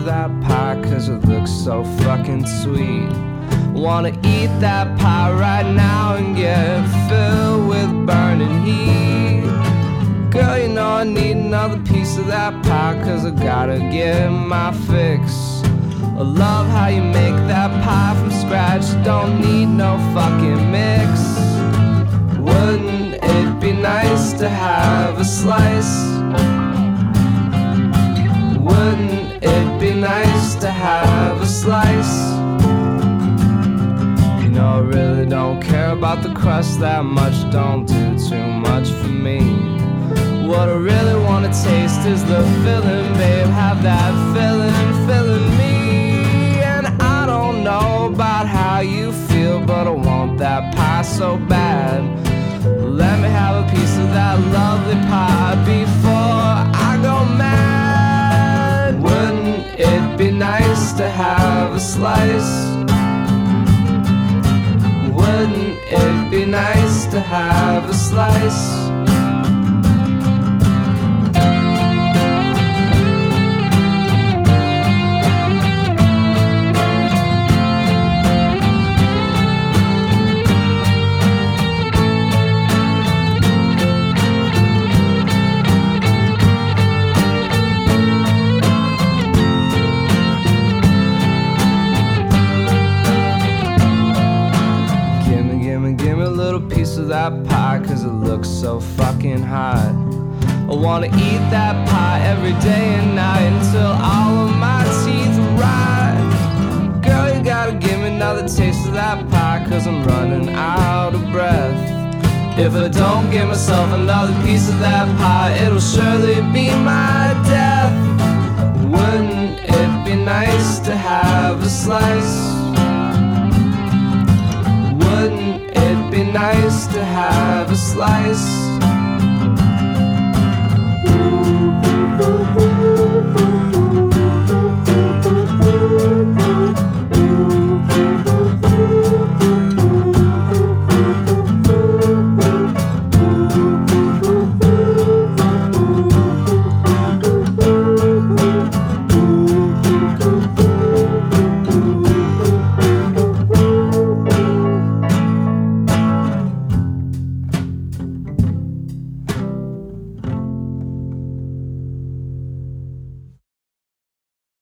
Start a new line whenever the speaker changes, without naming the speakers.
of that pie, cause it looks so fucking sweet. Wanna eat that pie right now and get filled with burning heat. Girl, you know I need another piece of that pie, cause I gotta get my fix. I love how you make that pie from scratch, you don't need no fucking mix. Wouldn't it be nice to have a slice? Wouldn't it be nice to have a slice? You know I really don't care about the crust that much, don't do too much for me. What I really wanna taste is the filling, babe, have that filling me. And I don't know about how you feel, but I want that pie so bad. Let me have a piece of that lovely pie before I go mad. Wouldn't it be nice to have a slice? Wouldn't it be nice to have a slice? Of that pie, cause it looks so fucking hot. I wanna eat that pie every day and night until all of my teeth rot. Girl, you gotta give me another taste of that pie, cause I'm running out of breath. If I don't give myself another piece of that pie, it'll surely be my death. Wouldn't it be nice to have a slice? Wouldn't it be nice to have a slice?